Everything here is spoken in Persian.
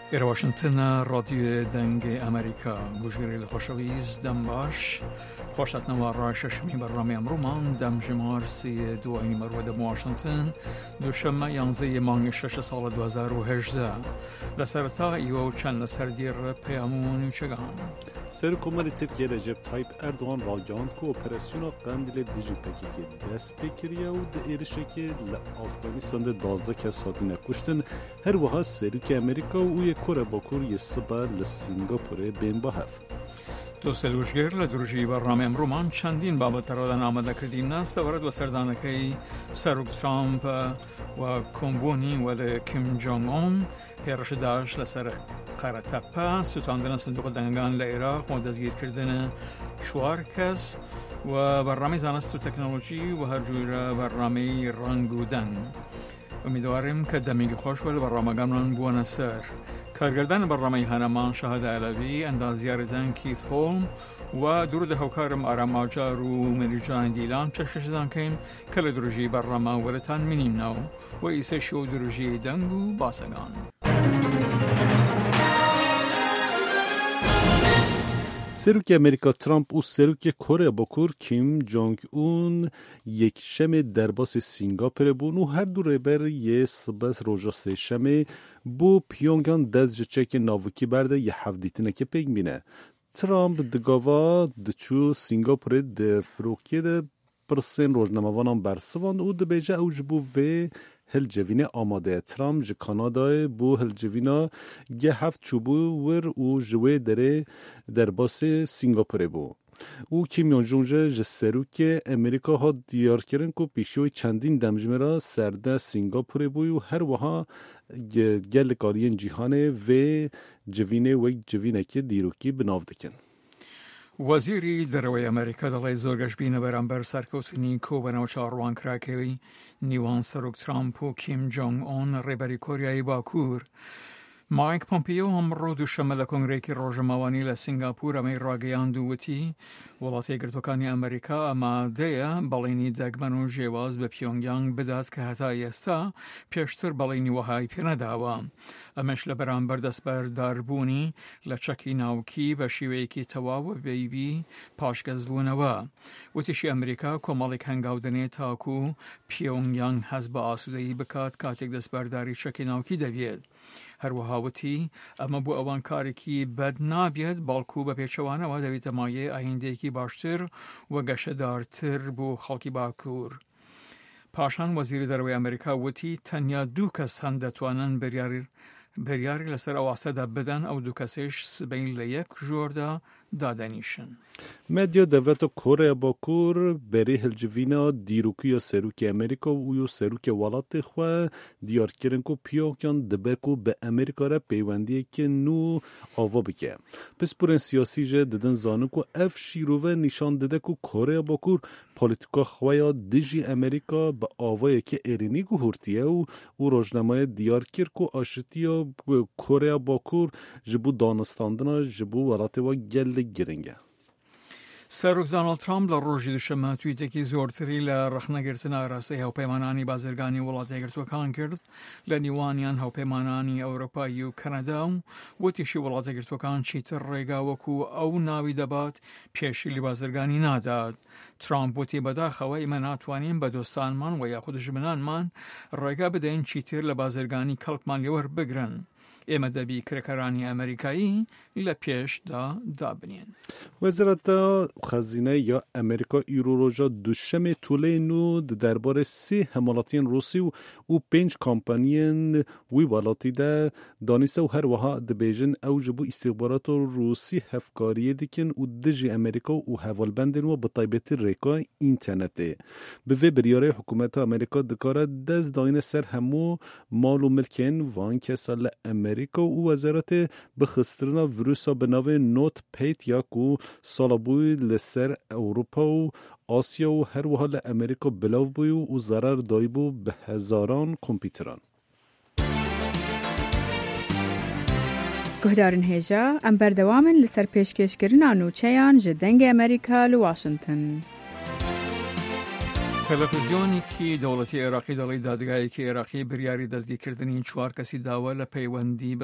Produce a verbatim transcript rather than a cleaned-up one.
در واشنگتن رادیو دنگ امریکا گوشگیری لخوشویز دم باش خوشت نوار ششمی برنامه امرومان دم جمار سی دو اینی مرود واشنگتن دوشنبه یانزده مانگ شش سال دو هزار و هجده لسرتا ایو چند لسر دیر پیامون چگان سرکومل ترکیه رجب تایپ اردوان راجاند که اپراسیون قندل دیجی پکی که دست بکریه و ده ایرشه که لافغانستان ده دازده کس هاتی نکشتن هر وها سروک امریکا و اوی کره باکور یه سبا لسینگاپوره بین با هف دوست گوشگر لدروجی برنامه امرومان چندین بابت رادن آمده کردیم نست ورد و سردانکی سروک ترامپ و کمبونی و کیم جونگ اون هرش داشت لسر قاره تپه ستاندن صندوق دنگان لعراق و دزگیر کردن چوار کس و برنامه زانست و تکنولوژی و هر جور برنامه رنگودن. امیدواریم که دمیگی خوش ولی برنامه گمران بوانه سر کارگردان برنامه هنمان شهد علوی اندازیار زن کیت هولم و درود هوکارم آرام آجار و مری جان دیلان چشش دان کهیم کل دروجی برنامه ولتان منیم نو و ایسه شو دروجی دنگو باسگان سروک امریکا ترامپ و سروک کره باکور کیم جونگ اون یک شمه درباس سینگاپور بون و هر دو ریبر یه سبس روژا سه شمه بو پیونگان دزج چک ناوکی برده یه هفدیتنه که پیگ بینه ترامپ دگاوا دچو سینگاپور ده فروکیه ده پرسین روژنموانان برسوان و ده بیجه اوج بو و هل جوینه آماده ترامپ ج کانادای بو هل جوینا گه هفت چوبو ور و جوه دره در باس سینگاپوره بو او کیم یون جونگ ج سروک امریکا ها دیار کرن کو پیشوی چندین دمجمرا سرده سینگاپوره بو و هر وها گل کارین جیهانه و جوینه و جوینه که دیروکی بناو دکن وزیری دروی امریکا دلای زورگش بینه برانبر سرکوتنی کو و نوچاروان کراکوی نیوان سروک ترامپ و کیم جونگ اون ریبری کوریای باکور مایک پومپیو هم رو دوشنبه لکنگریکی روژ موانی لسینگاپور امی راگیان دووتی ولاتی گرتوکانی امریکا اما دیا بالینی دگمن و جواز به پیونگیانگ بداد که حتی ایستا پیشتر بالینی وحای پینا داوا امش لبرانبر دست برداربونی لچکی ناوکی و شیوهیکی تواو بیبی پاشگزبونوا وتیشی امریکا کمالیک هنگاودنی تاکو پیونگیانگ حزب آسودهی بکات کاتک دست برداری چکی ناوکی دوید هر وهاوتی اما بو اوان کاری کی بد نابید بالکو به پیچوانه و دویت مایه آینده کی باشتر و گشدارتر بو خلکی باکور پاشان وزیر دروی امریکا وتی تنیا دو کس هندتوانن بریاری بریاری لسر اواسه دا بدن او دو کسیش سبین لیک جوردا دادنیشن مدیا دولت کره باکور بری هلجوینا دیروکی سروک امریکا و یو سروک ولات خو دیار کرن کو پیوکان دبکو به امریکا را پیوندی که نو آوا بکه پس پرن سیاسی جه ددن زانو کو اف شیروه نشان دده کو کره باکور پولیتیکا خویا دیجی امریکا به آوای که ایرینی کو هورتیه و او روزنامه دیار کر کو آشتیا کره باکور جبو دانستاندنا جبو ولات و گل گرنگه سروک دونالد ترامپ لروجی دوشنبه توییتی که زورتری لرخنگرتن آراسته هاوپیمانانی بازرگانی ولاتی گرتوکان کرد لنیوانیان هاوپیمانانی اروپایی و کانادا و تیشی ولاتی گرتوکان چیتر ریگا وکو او ناوی دبات پیشی لی بازرگانی ناداد ترامپ وتی بداخوه ایمن ناتوانیم به دوستان من و یا خود جبنان من ریگا بدین چیتر لبازرگانی کلپمان لیور بگرن اما دبی کرکرانی امریکایی لپیش دا دابنین وزارت خزینه یا امریکا ایرو روژا دوشم طوله نو درباره سی حملاتین روسی و او پنج کامپانین وی والاتی ده دانیسه و هر وها دبیجن او جبو استخبارات روسی هفکاریه دیکن و دجی امریکا و حوالبندن و بطایبت ریکا اینترنته به وی بریاره حکومت امریکا دکاره دست داین سر همو مال و ملکن وان که سال امریکا و وزارت بخسترنا ویروسا به نام نوت پیت یا کو سالابوی لسر اروپا و آسیا و هر وحال امریکا بلاو بوی و ضرر دایبو به هزاران کمپیوتران. گهدارن هیجا ام بردوامن لسر پیشکش کرنا نوچیان جدنگ امریکا لواشنطن. تلویزیونی که دولتی عراقی دلی دادگاهی که عراقی بریاری دزدی کردن این چوار کسی داوا لپیوندی